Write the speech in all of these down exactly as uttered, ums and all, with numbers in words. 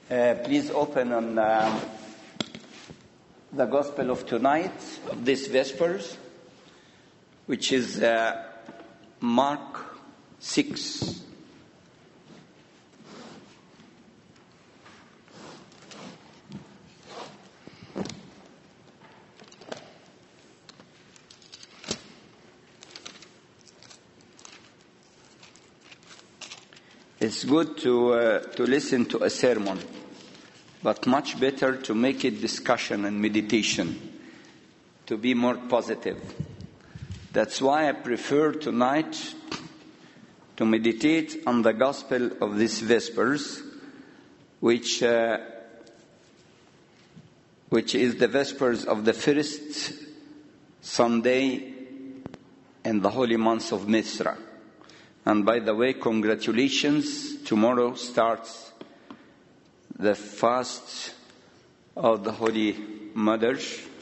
Uh, please open on uh, the Gospel of tonight, this Vespers, which is uh, Mark six. It's good to uh, to listen to a sermon, but much better to make it discussion and meditation, to be more positive. That's why I prefer tonight to meditate on the Gospel of this Vespers, which uh, which is the Vespers of the first Sunday in the holy month of Mithra. And by the way, congratulations. Tomorrow starts the fast of the Holy Mother,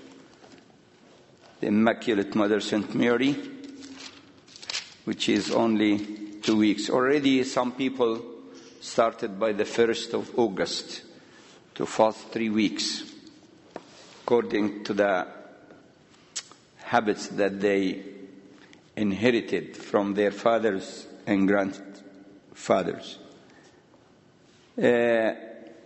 the Immaculate Mother Saint Mary, which is only two weeks. Already some people started by the first of August to fast three weeks, according to the habits that they inherited from their fathers and grandfathers. Uh,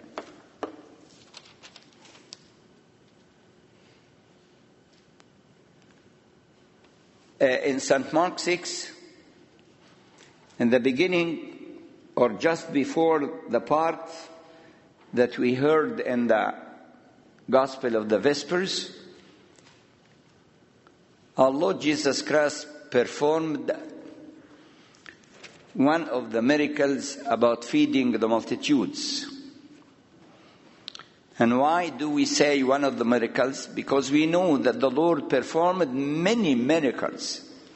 uh, in Saint Mark six, in the beginning, or just before the part that we heard in the Gospel of the Vespers, our Lord Jesus Christ performed one of the miracles about feeding the multitudes. And why do we say one of the miracles? Because we know that the Lord performed many miracles.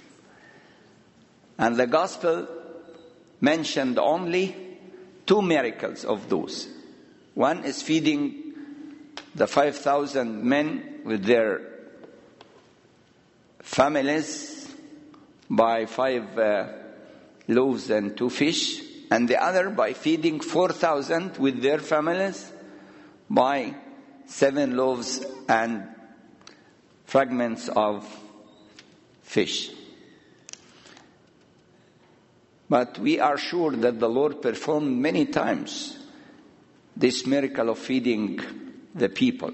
And the Gospel mentioned only two miracles of those. One is feeding the five thousand men with their families by five uh, loaves and two fish, and the other by feeding four thousand with their families by seven loaves and fragments of fish. But we are sure that the Lord performed many times this miracle of feeding the people.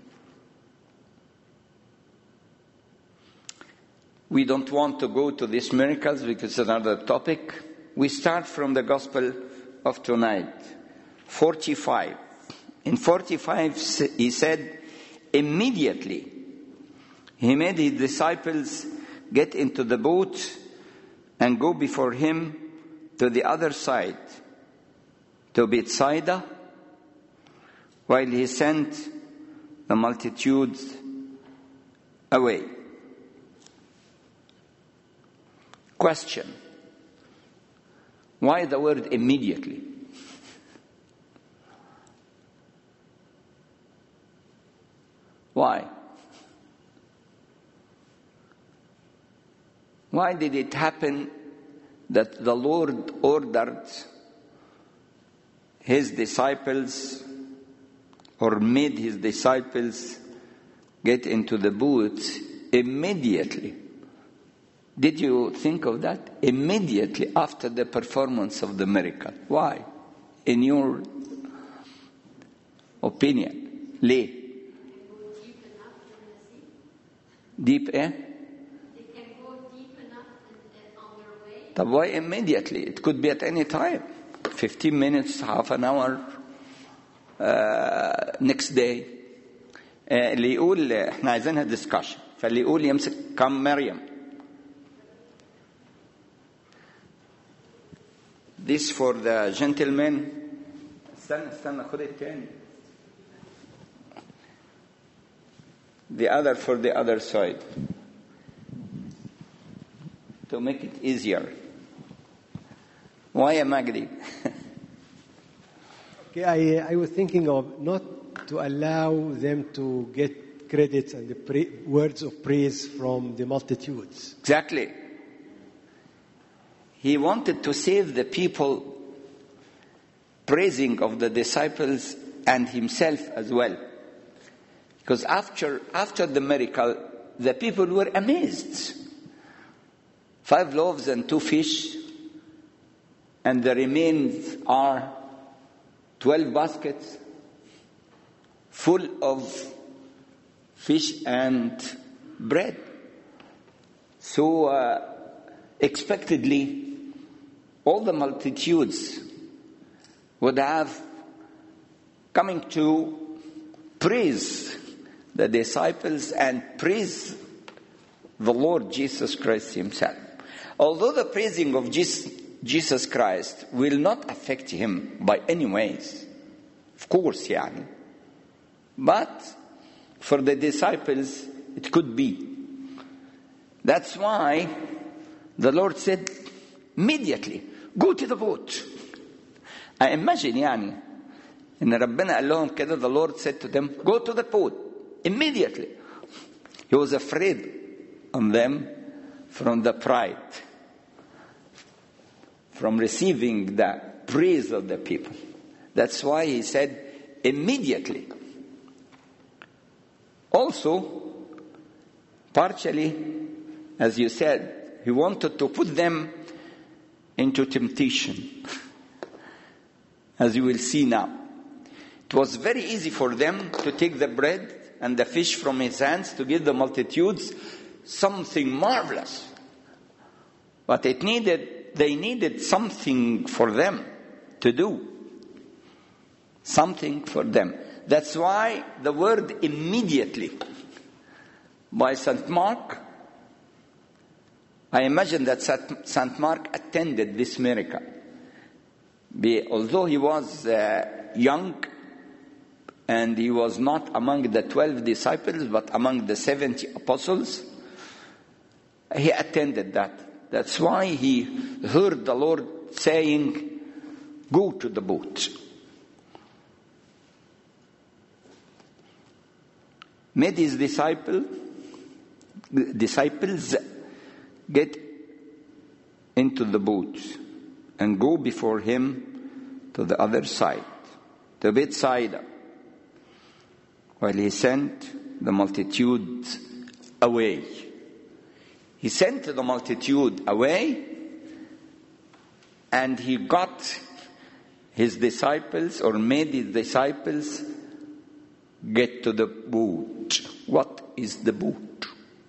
We don't want to go to these miracles because it's another topic. We start from the Gospel of tonight, forty-five. In forty-five, he said, immediately he made his disciples get into the boat and go before him to the other side, to Bethsaida, while he sent the multitudes away. Question: why the word immediately? Why? Why did it happen that the Lord ordered his disciples, or made his disciples get into the boat immediately? Did you think of that? Immediately after the performance of the miracle. Why? In your opinion. Lay. Deep, eh? They can go deep enough and, on their way. But why immediately? It could be at any time. Fifteen minutes, half an hour, uh, next day. Uh, اللي يقول احنا عايزينها discussion. فاللي يقول يمسك كم مريم. This for the gentlemen. استنى استنى خد التاني. The other for the other side. To make it easier. Why a Maghrib? Okay, I, I was thinking of not to allow them to get credits and the pra- words of praise from the multitudes. Exactly. He wanted to save the people praising of the disciples and himself as well. Because after, after the miracle, the people were amazed. Five loaves and two fish, and the remains are twelve baskets full of fish and bread. So uh, expectedly, all the multitudes would have coming to praise the disciples and praise the Lord Jesus Christ himself. Although the praising of Jesus Christ will not affect him by any ways, of course, yani. But for the disciples, it could be. That's why the Lord said, immediately, go to the boat. I imagine, yani, إن ربنا قال لهم كده, the Lord said to them, go to the boat, immediately. He was afraid on them from the pride, from receiving the praise of the people. That's why he said, immediately. Also, partially, as you said, he wanted to put them into temptation, as you will see now. It was very easy for them to take the bread and the fish from his hands to give the multitudes something marvelous. But it needed, they needed something for them to do. Something for them. That's why the word immediately by Saint Mark, I imagine that Saint Mark attended this miracle. Be, although he was uh, young and he was not among the twelve disciples but among the seventy apostles, he attended that. That's why he heard the Lord saying, go to the boat. Made his disciple, disciples get into the boat and go before him to the other side, to Bethsaida, while he sent the multitude away. He sent the multitude away, and he got his disciples, or made his disciples, get to the boat. What is the boat?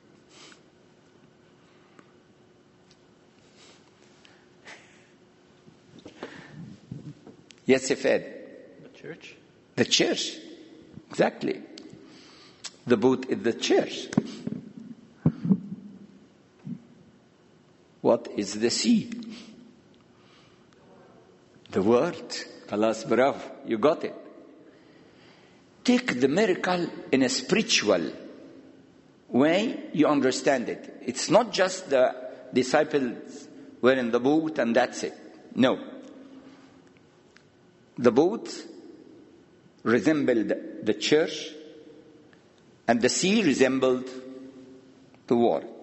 Yes, Ifed. The church. The church. Exactly. The boat is the church. What is the sea? The word. Kalas bravo. You got it. Take the miracle in a spiritual way, you understand it. It's not just the disciples were in the boat and that's it. No. The boat resembled the church, and the sea resembled the word.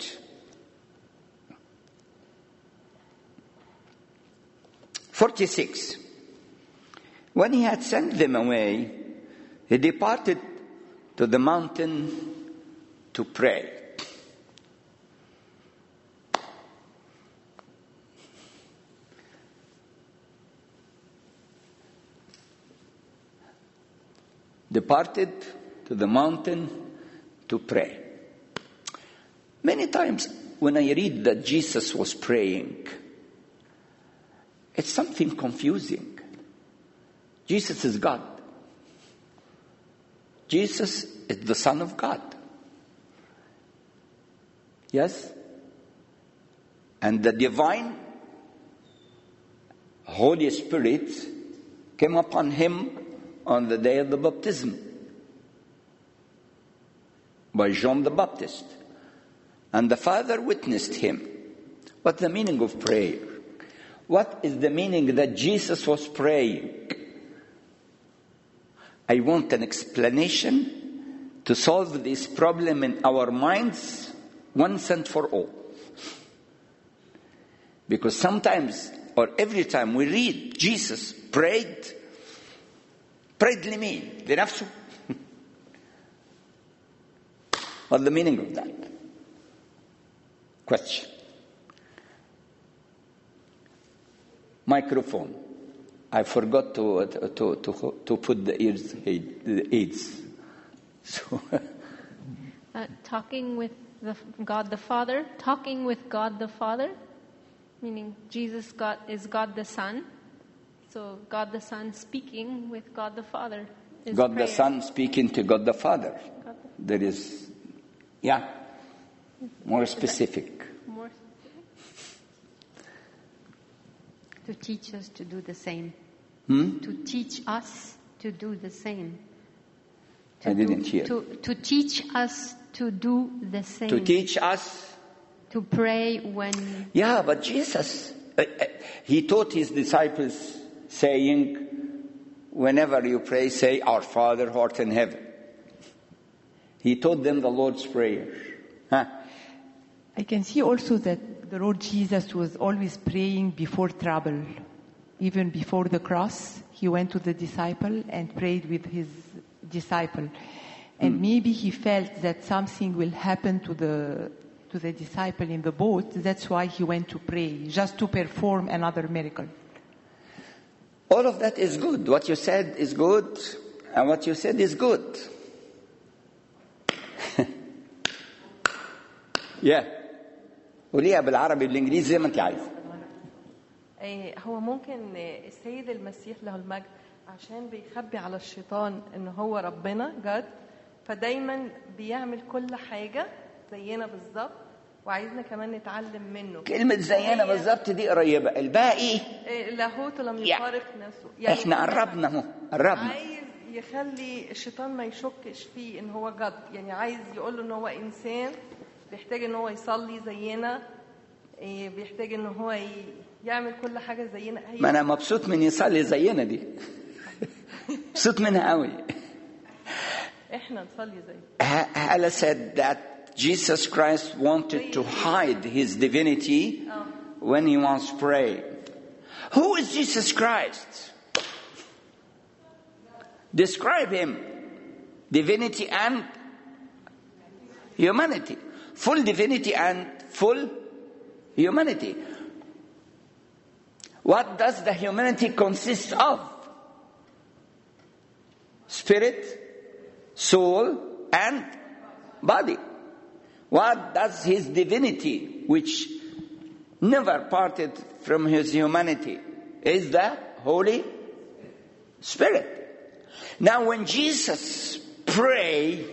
forty-six. When he had sent them away, he departed to the mountain to pray. Departed to the mountain to pray. Many times when I read that Jesus was praying, it's something confusing. Jesus is God. Jesus is the Son of God. Yes? And the divine Holy Spirit came upon him on the day of the baptism by John the Baptist. And the Father witnessed him. What's the meaning of prayer? What is the meaning that Jesus was praying? I want an explanation to solve this problem in our minds once and for all. Because sometimes, or every time we read Jesus prayed, prayed لمين؟ لنفسه. What's the meaning of that? Question. Microphone. I forgot to to to to put the ears the aids. So Uh, talking with the, God the Father, talking with God the Father, meaning Jesus God is God the Son. So God the Son speaking with God the Father is God prayer. the Son speaking to God the Father. God the- There is, yeah, more specific. More To teach us to do the same. Hmm? To teach us to do the same. I didn't do, hear. To, to teach us to do the same. To teach us. To pray when... Yeah, but Jesus, uh, uh, he taught his disciples saying, whenever you pray, say, Our Father who art in heaven. He taught them the Lord's Prayer. Huh? I can see also that the Lord Jesus was always praying before trouble. Even before the cross, he went to the disciple and prayed with his disciple. And mm. maybe he felt that something will happen to the to the disciple in the boat. That's why he went to pray, just to perform another miracle. All of that is good. What you said is good, and what you said is good. yeah. قوليها بالعربي بالانجليزي زي ما انت عايزه. هو ممكن السيد المسيح له المجد عشان بيخبي على الشيطان ان هو ربنا جد، فدايما بيعمل كل حاجه زينا بالظبط، وعايزنا كمان نتعلم منه. كلمه زينا بالظبط دي قريبه، الباقي لاهوت لم يفارق نفسه. يعني احنا قربنا اهو قربنا. عايز يخلي الشيطان ما يشكش فيه ان هو جد، يعني عايز يقول له ان هو انسان بيحتاج ان هو يصلي زينا، بيحتاج ان هو يعمل كل حاجه زينا. ما انا مبسوط من يصلي زينا دي. مبسوط منها قوي. احنا نصلي زي. Hala said that Jesus Christ wanted to hide his divinity when he was praying. Who is Jesus Christ? Describe him. Divinity and humanity. Full divinity and full humanity. What does the humanity consist of? Spirit, soul, and body. What does his divinity, which never parted from his humanity, is the Holy Spirit. Now when Jesus prayed,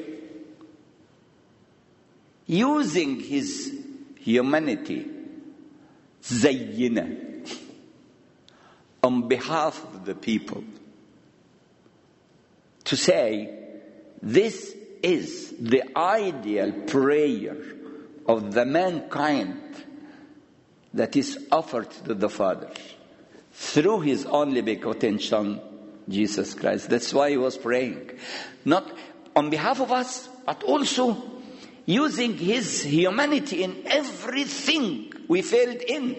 using his humanity, زينا, on behalf of the people, to say, this is the ideal prayer of the mankind that is offered to the Father through his only begotten Son, Jesus Christ. That's why he was praying. Not on behalf of us, but also using his humanity in everything we failed in.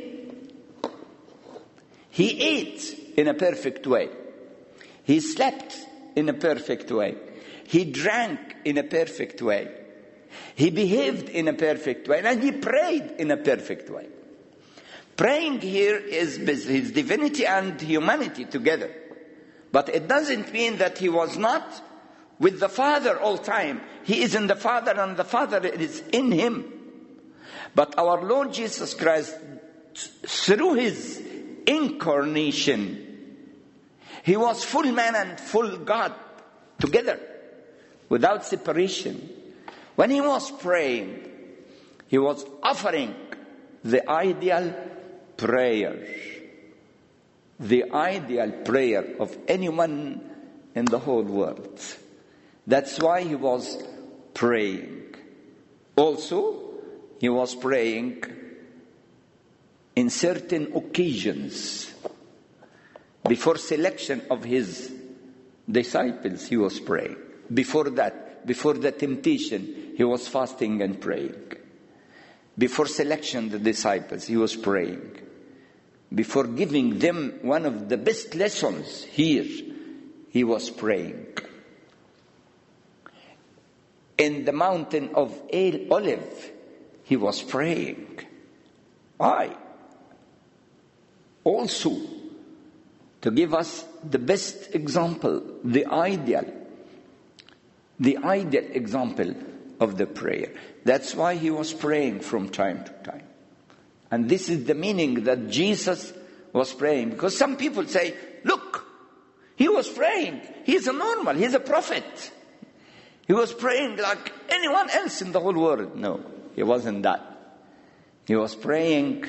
He ate in a perfect way. He slept in a perfect way. He drank in a perfect way. He behaved in a perfect way. And he prayed in a perfect way. Praying here is his divinity and humanity together. But it doesn't mean that he was not with the Father all time. He is in the Father and the Father is in him. But our Lord Jesus Christ, through his incarnation, he was full man and full God together, without separation. When he was praying, he was offering the ideal prayer. The ideal prayer of anyone in the whole world. That's why he was praying. Also, he was praying in certain occasions. Before selection of his disciples, he was praying. Before that, before the temptation, he was fasting and praying. Before selection of the disciples, he was praying. Before giving them one of the best lessons here, he was praying. In the mountain of Olive, he was praying. Why? Also, to give us the best example, the ideal, the ideal example of the prayer. That's why he was praying from time to time. And this is the meaning that Jesus was praying. Because some people say, look, he was praying. He's a normal, he's a prophet. He was praying like anyone else in the whole world. No, he wasn't that. He was praying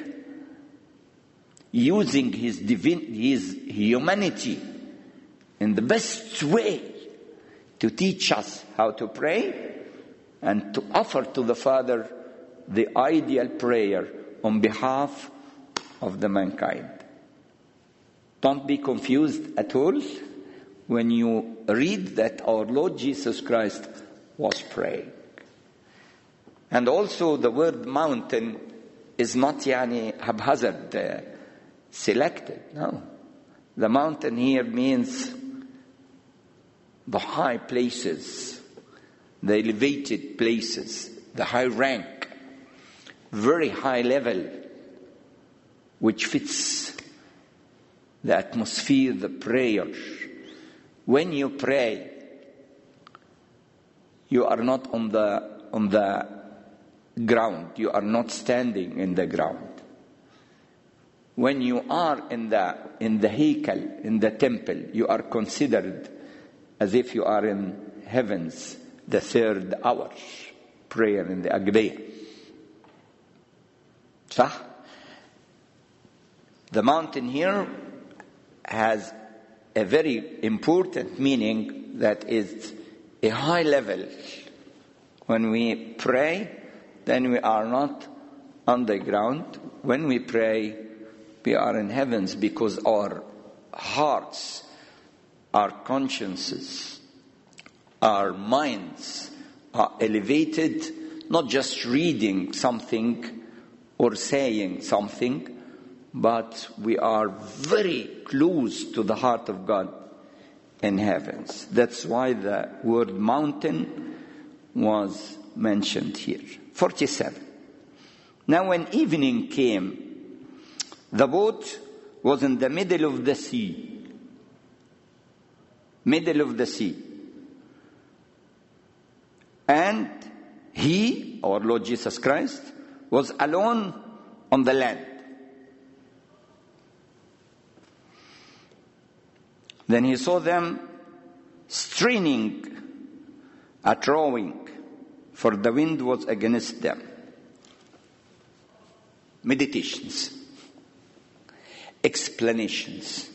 using his divine, his humanity in the best way to teach us how to pray and to offer to the Father the ideal prayer on behalf of the mankind. Don't be confused at all when you read that our Lord Jesus Christ was praying. And also the word mountain is not yani haphazard uh, selected. No. The mountain here means the high places, the elevated places, the high rank, very high level, which fits the atmosphere, the prayer. When you pray, you are not on the on the ground. You are not standing in the ground. When you are in the in the heikel, in the temple, you are considered as if you are in heavens, the third hour, prayer in the Agbeya. Sah? The mountain here has a very important meaning, that is a high level. When we pray, then we are not on the ground. When we pray, we are in heavens, because our hearts, our consciences, our minds are elevated, not just reading something or saying something, but we are very close to the heart of God in heavens. That's why the word mountain was mentioned here. forty-seven. Now when evening came, the boat was in the middle of the sea. Middle of the sea. And he, our Lord Jesus Christ, was alone on the land. Then he saw them straining at rowing, for the wind was against them. Meditations. Explanations.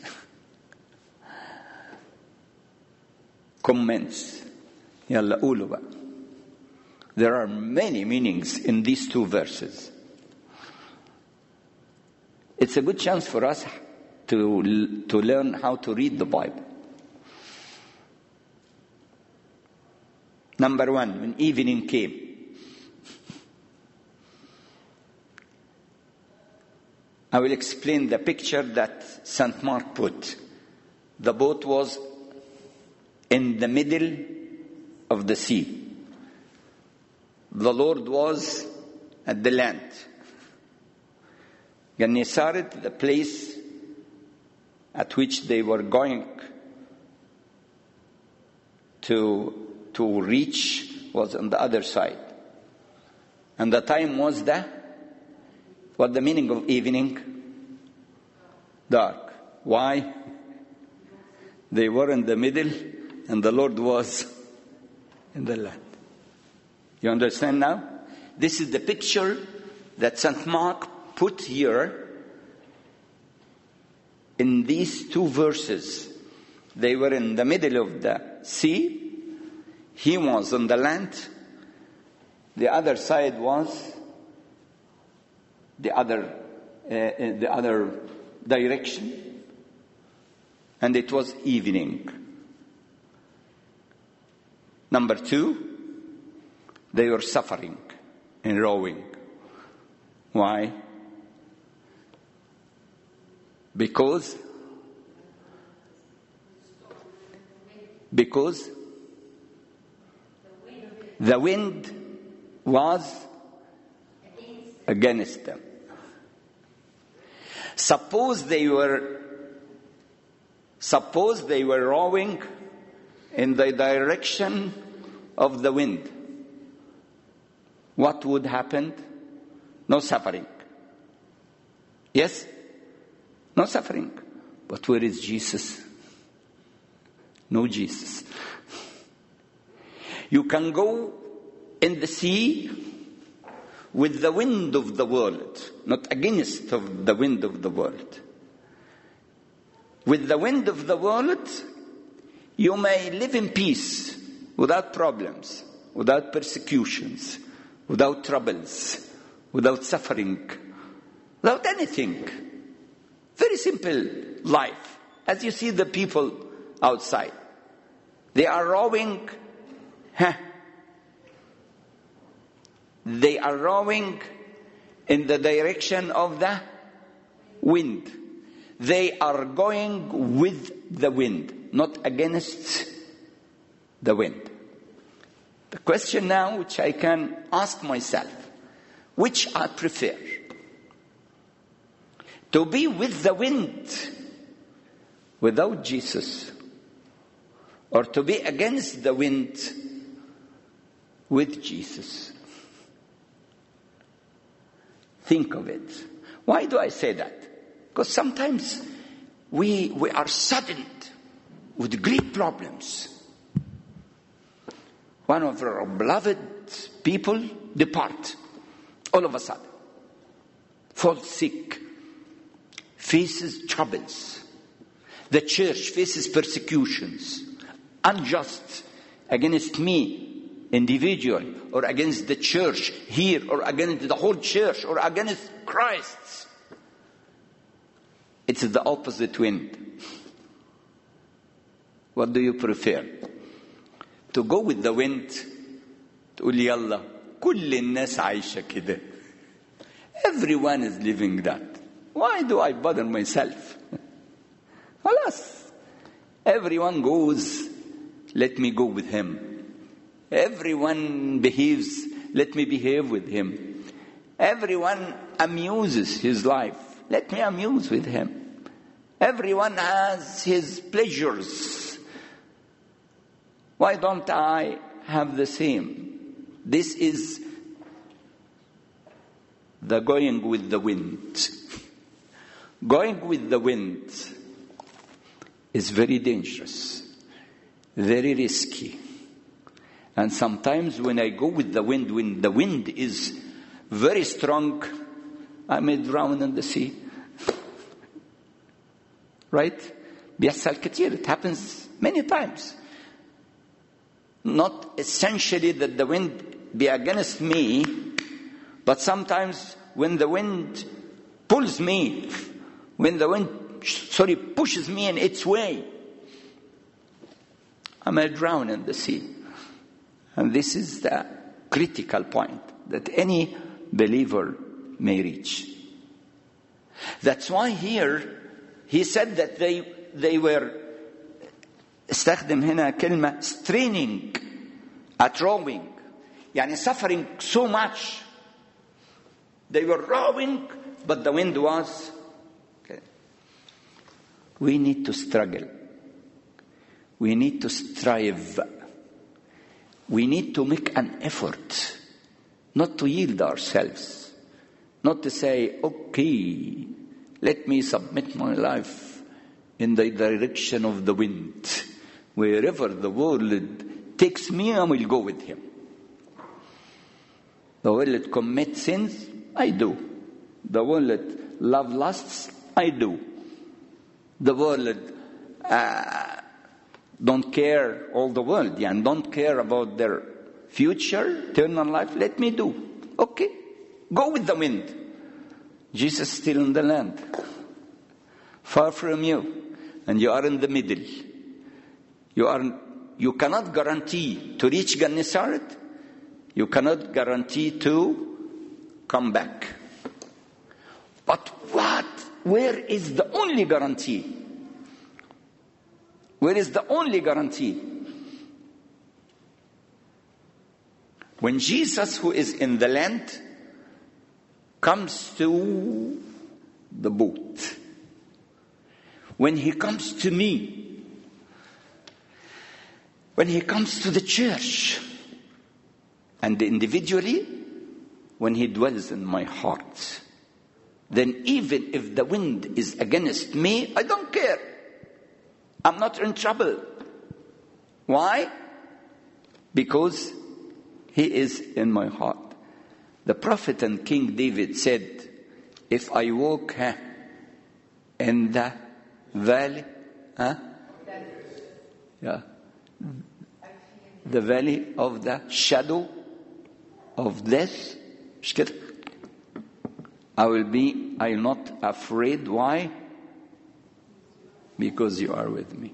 Comments. Yalla qulu ba. There are many meanings in these two verses. It's a good chance for us to, to learn how to read the Bible. Number one, when evening came. I will explain the picture that Saint Mark put. The boat was in the middle of the sea. The Lord was at the land. Gennesaret, the place at which they were going to, to reach, was on the other side. And the time was the, what the meaning of evening? Dark. Why? They were in the middle and the Lord was in the land. You understand now? This is the picture that Saint Mark put here in these two verses. They were in the middle of the sea. He was on the land. The other side was the other, uh, the other direction. And it was evening. Number two, they were suffering in rowing. Why? Because Because the wind was against them. Suppose they were, suppose they were rowing in the direction of the wind. What would happen? No suffering. Yes? No suffering. But where is Jesus? No Jesus. You can go in the sea with the wind of the world, not against of the wind of the world. With the wind of the world, you may live in peace, without problems, without persecutions, without troubles, without suffering, without anything. Very simple life. As you see the people outside, they are rowing. Huh? They are rowing in the direction of the wind. They are going with the wind, not against the wind. The question now which I can ask myself, which I prefer? To be with the wind without Jesus, or to be against the wind with Jesus? Think of it. Why do I say that? Because sometimes we, we are saddened with great problems. One of our beloved people depart all of a sudden, falls sick, faces troubles. The church faces persecutions, unjust against me, individual, or against the church here, or against the whole church, or against Christ. It's the opposite wind. What do you prefer? To go with the wind, تقول يلا كل الناس عايشة كده. Everyone is living that. Why do I bother myself? Alas, everyone goes, let me go with him. Everyone behaves, let me behave with him. Everyone amuses his life, let me amuse with him. Everyone has his pleasures. Why don't I have the same? This is the going with the wind. Going with the wind is very dangerous, very risky. And sometimes when I go with the wind, when the wind is very strong, I may drown in the sea. Right? بيحصل كتير. It happens many times. Not essentially that the wind be against me, but sometimes when the wind pulls me, when the wind, sorry, pushes me in its way, I may drown in the sea. And this is the critical point that any believer may reach. That's why here he said that they they were استخدم هنا كلمة straining at rowing, يعني suffering so much. They were rowing, but the wind was. Okay. We need to struggle. We need to strive. We need to make an effort, not to yield ourselves, not to say, okay, let me submit my life in the direction of the wind. Wherever the world takes me, I will go with him. The world commit sins, I do. The world love lusts, I do. The world uh, don't care, all the world, yeah, and don't care about their future, eternal life, let me do. Okay, go with the wind. Jesus is still in the land, far from you, and you are in the middle. You are, you cannot guarantee to reach Gennesaret. You cannot guarantee to come back. But what? Where is the only guarantee? Where is the only guarantee? When Jesus, who is in the land, comes to the boat, when he comes to me, when he comes to the church, and individually, when he dwells in my heart, then even if the wind is against me, I don't care. I'm not in trouble. Why? Because he is in my heart. The prophet and King David said, if I walk huh, in the valley, huh? Yeah, the valley of the shadow of death, مش كده؟ I will be, I am not afraid. Why? Because you are with me.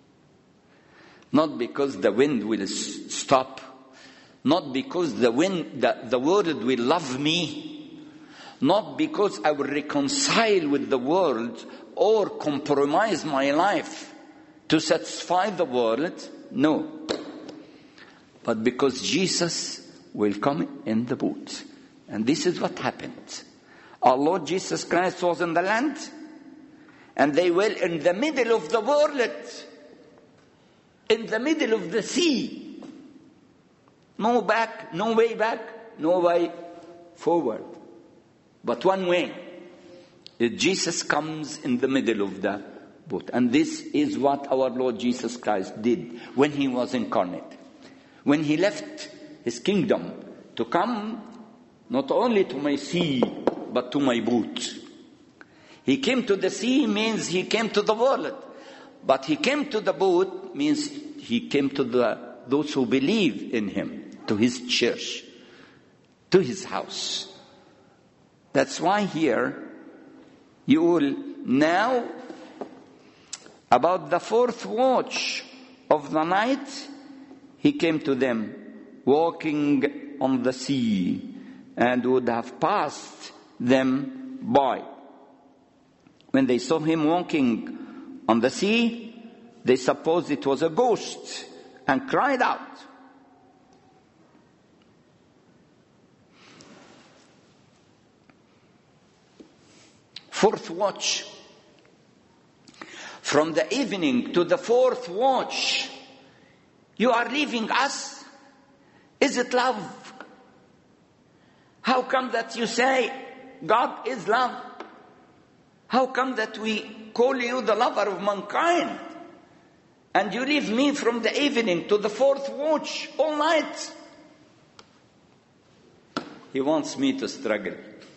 Not because the wind will stop. Not because the wind, the, the world will love me. Not because I will reconcile with the world or compromise my life to satisfy the world. No. But because Jesus will come in the boat. And this is what happened. Our Lord Jesus Christ was in the land, and they were in the middle of the world, in the middle of the sea. No back, no way back, no way forward. But one way. Jesus comes in the middle of the boat. And this is what our Lord Jesus Christ did when he was incarnate. When he left his kingdom to come not only to my sea, but to my boat. He came to the sea means he came to the world. But he came to the boat means he came to the those who believe in him, to his church, to his house. That's why here you will now, about the fourth watch of the night, he came to them walking on the sea and would have passed them by. When they saw him walking on the sea, they supposed it was a ghost and cried out. Fourth watch. From the evening to the fourth watch, you are leaving us? Is it love? How come that you say God is love? How come that we call you the lover of mankind? And you leave me from the evening to the fourth watch all night? He wants me to struggle.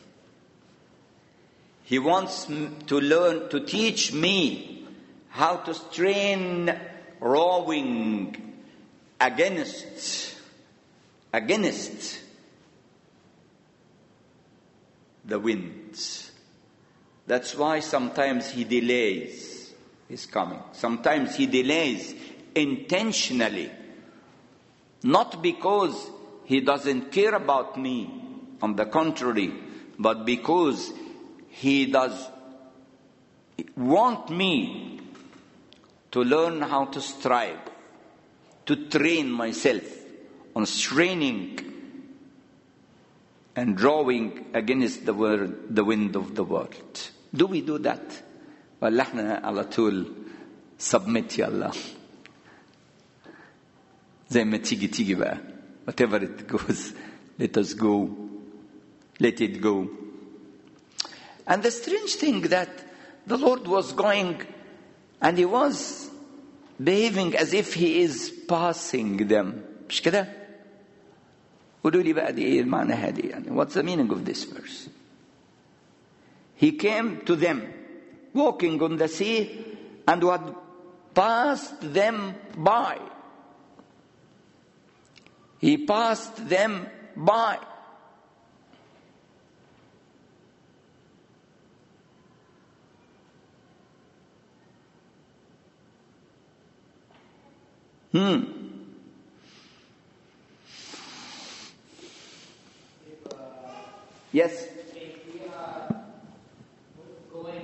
He wants to learn, to teach me how to strain rowing against, against the winds. That's why sometimes he delays his coming. Sometimes he delays intentionally. Not because he doesn't care about me, on the contrary, but because he does want me to learn how to strive, to train myself on straining and drawing against the world, the wind of the world. Do we do that? ولا احنا على طول submit يا الله زي ما تيجي تيجي بقى, whatever it goes, let us go, let it go. And the strange thing that the Lord was going and he was behaving as if he is passing them. مش كده؟ قولوا لي بقى دي ايه المعنى هذه يعني? What's the meaning of this verse? He came to them walking on the sea and had passed them by. He passed them by. Hmm. Yes. If we are going,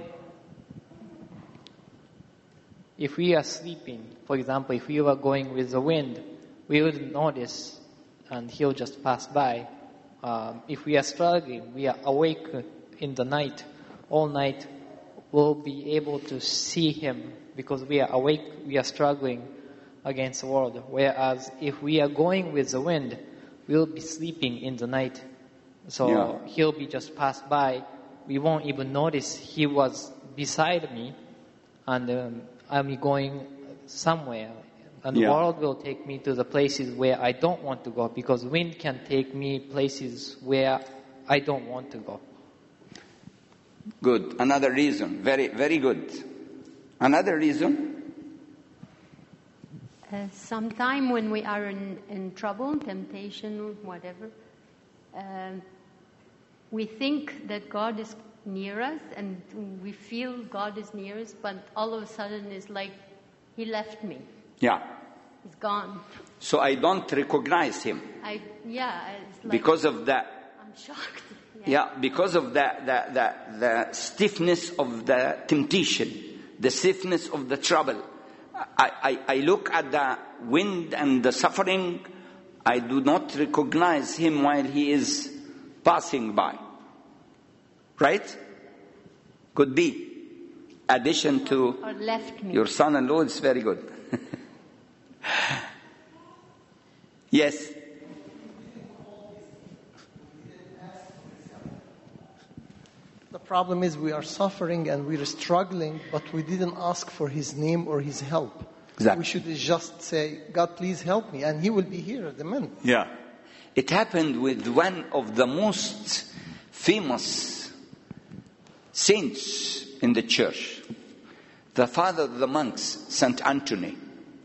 if we are sleeping, for example, if we were going with the wind, we wouldn't notice and he'll just pass by. Um, if we are struggling, we are awake in the night, all night, we'll be able to see him because we are awake, we are struggling against the world. Whereas if we are going with the wind, we'll be sleeping in the night. So Yeah. he'll be just passed by. We won't even notice he was beside me, and um, I'm going somewhere. And Yeah. the world will take me to the places where I don't want to go, because wind can take me places where I don't want to go. Good. Another reason. Very, very good. Another reason. Uh, sometime when we are in, in trouble, temptation, whatever, um, we think that God is near us and we feel God is near us, but all of a sudden it's like he left me. Yeah. He's gone. So I don't recognize him I yeah, it's like because of that. I'm shocked. Yeah, because of the, the, the, the stiffness of the temptation, the stiffness of the trouble. I, I, I look at the wind and the suffering. I do not recognize him while he is passing by. Right? Could be. Addition to Or left me. your son-in-law is very good. Yes. The problem is we are suffering and we are struggling, but we didn't ask for his name or his help. Exactly. We should just say, God, please help me, and he will be here at the minute. Yeah. It happened with one of the most famous saints in the church, the father of the monks, Saint Anthony.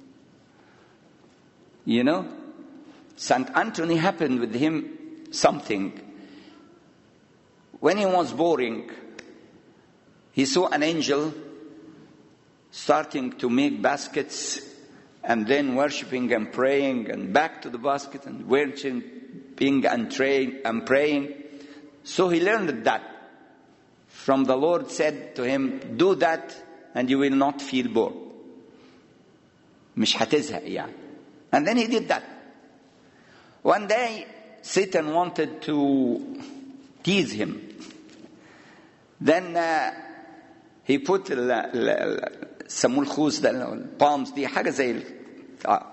You know, Saint Anthony happened with him something. When he was boring, he saw an angel starting to make baskets and then worshipping and praying and back to the basket and worshipping and, train, and praying. So he learned that from the Lord, said to him, do that and you will not feel bored. مش هتزهق يعني. And then he did that. One day, Satan wanted to tease him. Then uh, he put سموه الخوص ده palms دي حاجة زي uh,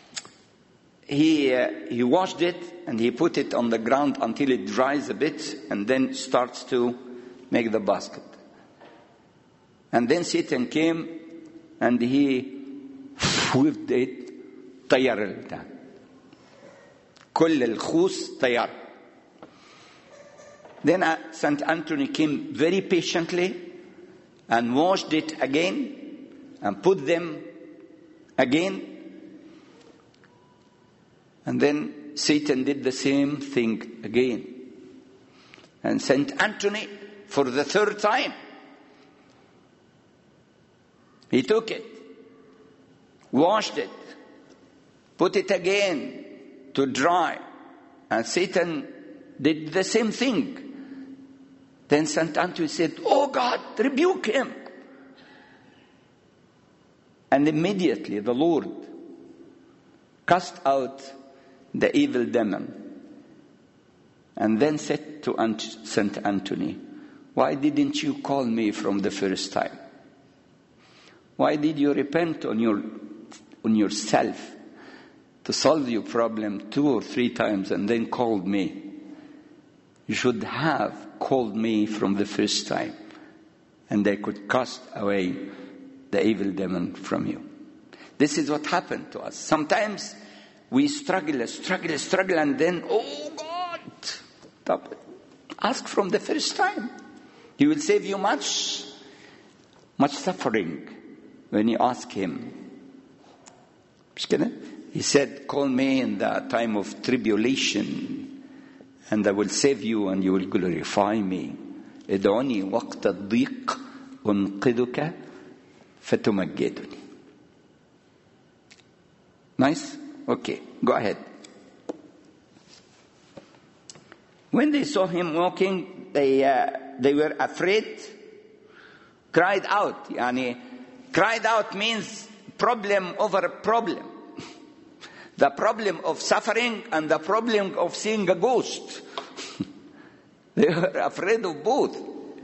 he uh, he washed it and he put it on the ground until it dries a bit and then starts to make the basket. And then Satan came and he whipped it طير البتاع. كل الخوص طير. Then uh, Saint Anthony came very patiently and washed it again and put them again. And then Satan did the same thing again. And Saint Anthony, for the third time, he took it, washed it, put it again to dry. And Satan did the same thing. Then Saint Anthony said, oh God, rebuke him. And immediately the Lord cast out the evil demon. And then said to Saint Anthony, why didn't you call me from the first time? Why did you repent on your on yourself to solve your problem two or three times and then called me? You should have called me from the first time, and I could cast away the evil demon from you. This is what happened to us. Sometimes we struggle, struggle, struggle, and then, oh God, stop it. Ask from the first time. He will save you much, much suffering when you ask him. He said, call me in the time of tribulation, and I will save you and you will glorify me. ادعوني وقت الضيق أنقذك فتمجدني. Nice? Okay, go ahead. When they saw him walking, they uh, they were afraid, cried out. Yani, cried out means problem over problem. The problem of suffering and the problem of seeing a ghost. They were afraid of both.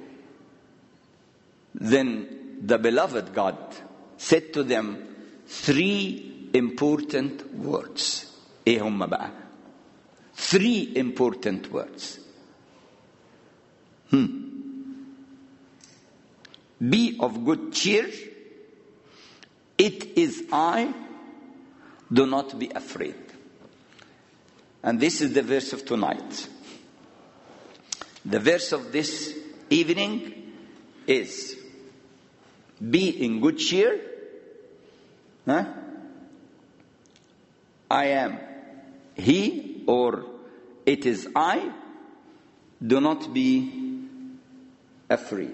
Then the beloved God said to them three important words. ايه هم بقى؟ Three important words. Hmm. Be of good cheer. It is I. Do not be afraid. And this is the verse of tonight. The verse of this evening is be in good cheer. Huh? I am he, or it is I. Do not be afraid.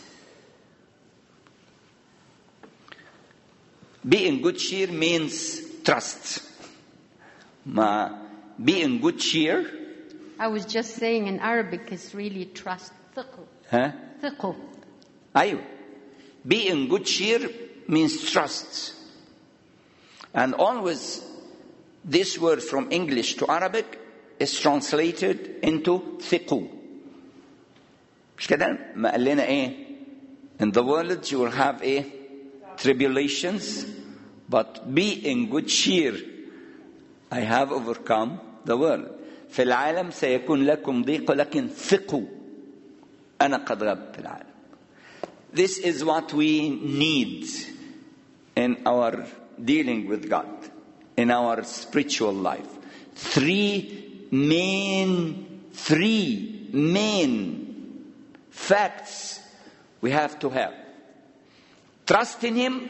Be in good cheer means trust. Ma, be in good cheer. I was just saying in Arabic it's really trust. ثقوا. Huh? ثقوا. Ayo. Be in good cheer means trust. And always this word from English to Arabic is translated into ثقوا. مش كده؟ ما قال لنا ايه؟ In the world you will have a tribulations, but be in good cheer. I have overcome the world. في العالم سيكون لكم ضيق لكن ثقوا أنا قد غلبت العالم. This is what we need in our dealing with God, in our spiritual life. Three main, three main facts we have to have. Trust in Him.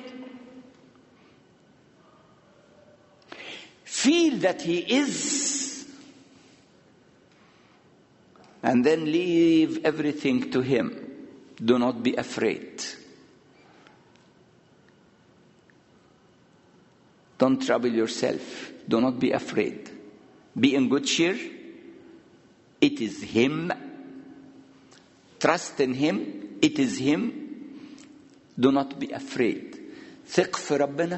Feel that He is. And then leave everything to Him. Do not be afraid. Don't trouble yourself. Do not be afraid. Be in good cheer. It is Him. Trust in Him. It is Him. Do not be afraid. ثق في ربنا.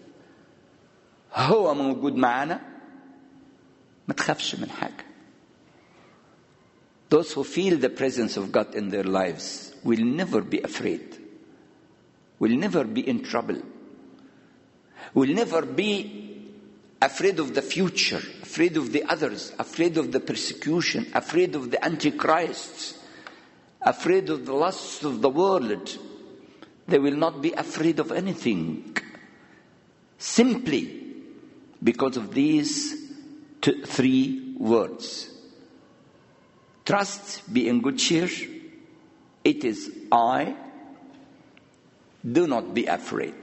هو موجود معنا. ما تخافش من حاجة. Those who feel the presence of God in their lives will never be afraid. Will never be in trouble. Will never be afraid of the future, afraid of the others, afraid of the persecution, afraid of the Antichrist, afraid of the lusts of the world. They will not be afraid of anything. Simply because of these two, three words. Trust, be in good cheer. It is I. Do not be afraid.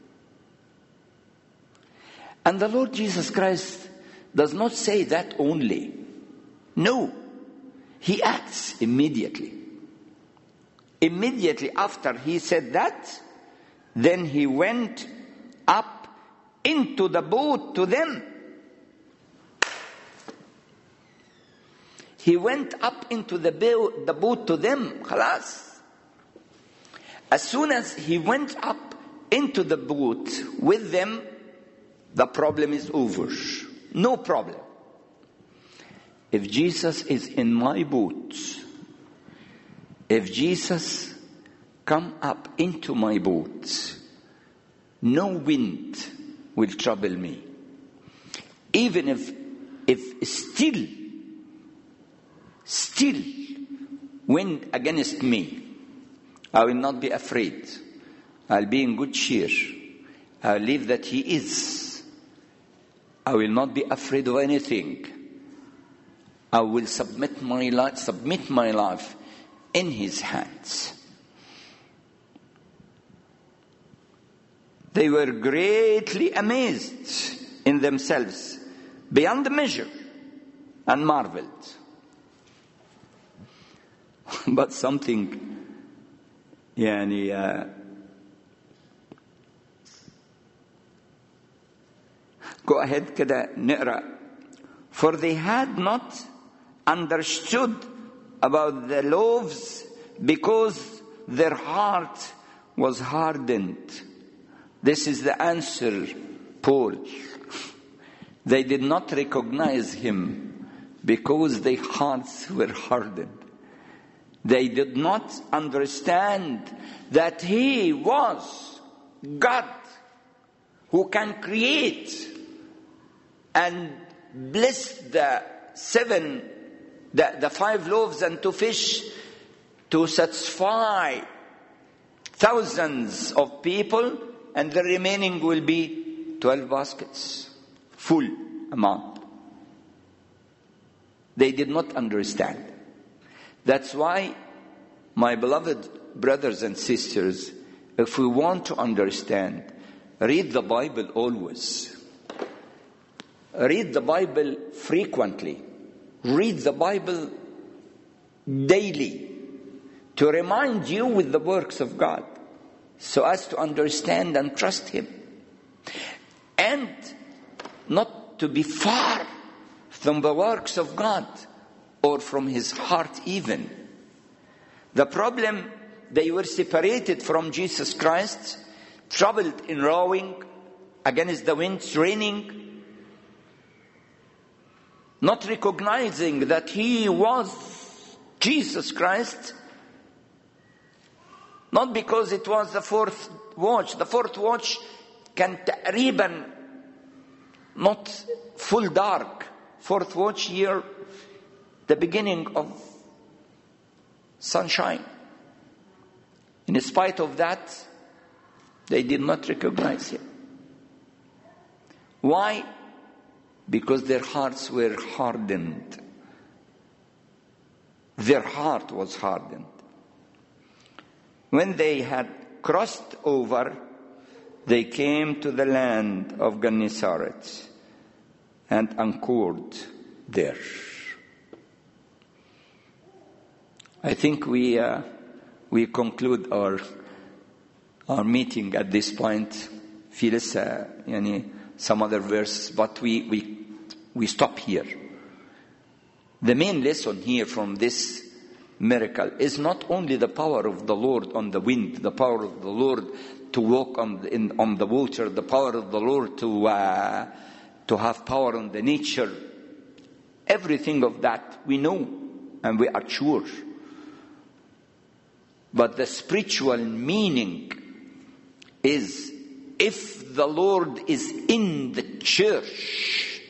And the Lord Jesus Christ does not say that only. No. He acts immediately. Immediately after he said that, then he went up into the boat to them. He went up into the boat, the boat to them. Khalas. As soon as he went up into the boat with them, the problem is over. No problem. If Jesus is in my boat, if Jesus come up into my boat, no wind will trouble me. Even if, if still, still wind against me, I will not be afraid. I'll be in good cheer. I'll believe that He is. I will not be afraid of anything. I will submit my life, submit my life in His hands. They were greatly amazed in themselves, beyond measure, and marveled. But something, يعني, uh, go ahead كده نقرأ. For they had not understood about the loaves because their heart was hardened. This is the answer, Paul. They did not recognize him because their hearts were hardened. They did not understand that he was God who can create and bless the seven, the, the five loaves and two fish to satisfy thousands of people, and the remaining will be twelve baskets, full amount. They did not understand. That's why, my beloved brothers and sisters, if we want to understand, read the Bible always. Read the Bible frequently. Read the Bible daily to remind you with the works of God so as to understand and trust Him. And not to be far from the works of God or from His heart even. The problem, they were separated from Jesus Christ, troubled in rowing against the winds, raining, not recognizing that He was Jesus Christ, not because it was the fourth watch. The fourth watch can تقريبا not full dark. Fourth watch here, the beginning of sunshine. In spite of that, they did not recognize Him. Why? Because their hearts were hardened. Their heart was hardened. When they had crossed over, they came to the land of Gennesaret and anchored there. I think we uh, we conclude our our meeting at this point. في لسه يعني some other verses, but we we we stop here. The main lesson here from this miracle is not only the power of the Lord on the wind, the power of the Lord to walk on the, in, on the water, the power of the Lord to uh, to have power on the nature. Everything of that we know and we are sure. But the spiritual meaning is, if the Lord is in the church,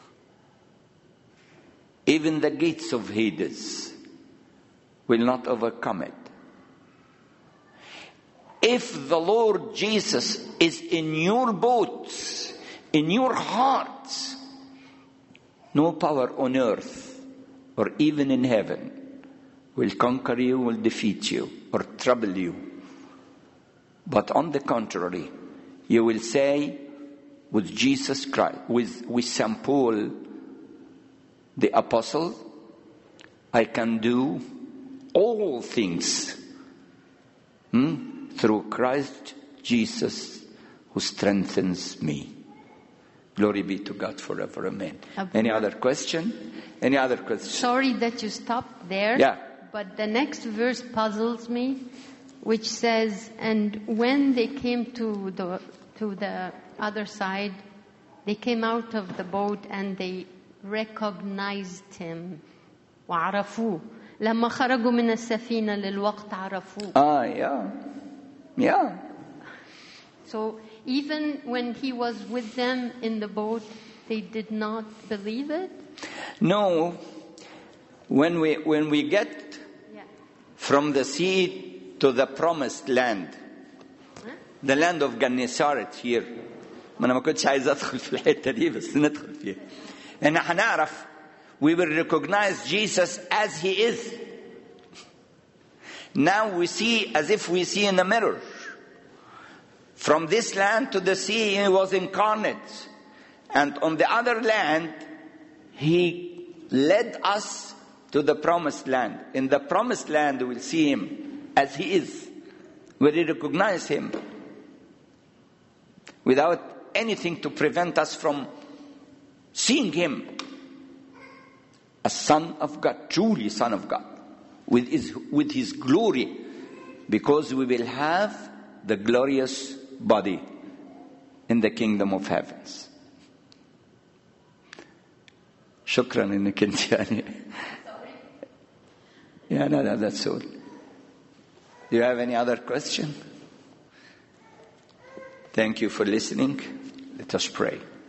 even the gates of Hades will not overcome it. If the Lord Jesus is in your boat, in your heart, no power on earth or even in heaven will conquer you, will defeat you, or trouble you. But on the contrary, you will say with Jesus Christ, with, with Saint Paul, the apostle, I can do all things hmm, through Christ Jesus who strengthens me. Glory be to God forever. Amen. Abu. Any other question? Any other question? Sorry that you stopped there. Yeah. But the next verse puzzles me, which says, and when they came to the to the other side, they came out of the boat and they recognized him. وعرفوه. لما خرجوا من السفينة للوقت عرفوه. Ah, yeah. Yeah. So even when he was with them in the boat, they did not believe it? No. When we when we get Yeah. from the sea to the promised land, the land of Gennesaret here. ما أنا ما كنتش عايز أدخل في الحتة دي بس ندخل فيها. إن هنعرف, we will recognize Jesus as He is. Now we see as if we see in a mirror. From this land to the sea, He was incarnate. And on the other land, He led us to the promised land. In the promised land, we'll see Him as He is. We will recognize Him without anything to prevent us from seeing Him as Son of God, truly Son of God, with His, with His glory, because we will have the glorious body in the kingdom of heavens. شكرا انك انت يعني. Yeah, no, no, that's all. Do you have any other question? Thank you for listening. Let us pray.